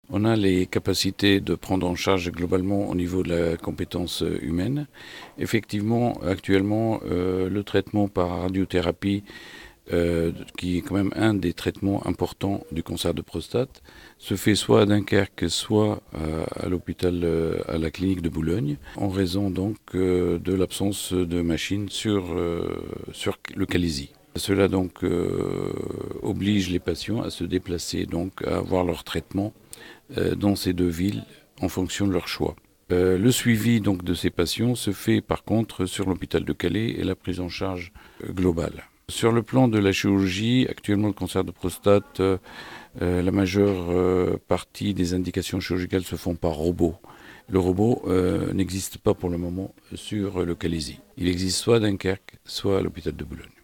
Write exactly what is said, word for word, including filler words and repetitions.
On a les capacités de prendre en charge globalement au niveau de la compétence humaine. Effectivement, actuellement, euh, le traitement par radiothérapie, euh, qui est quand même un des traitements importants du cancer de prostate, se fait soit à Dunkerque, soit euh, à l'hôpital, euh, à la clinique de Boulogne, en raison donc euh, de l'absence de machines sur, euh, sur le Calaisis. Cela donc euh, oblige les patients à se déplacer, donc à avoir leur traitement euh, dans ces deux villes en fonction de leur choix. Euh, le suivi donc de ces patients se fait par contre sur l'hôpital de Calais et la prise en charge euh, globale. Sur le plan de la chirurgie, actuellement le cancer de prostate, euh, euh, la majeure euh, partie des indications chirurgicales se font par robot. Le robot euh, n'existe pas pour le moment sur le Calaisis. Il existe soit à Dunkerque, soit à l'hôpital de Boulogne.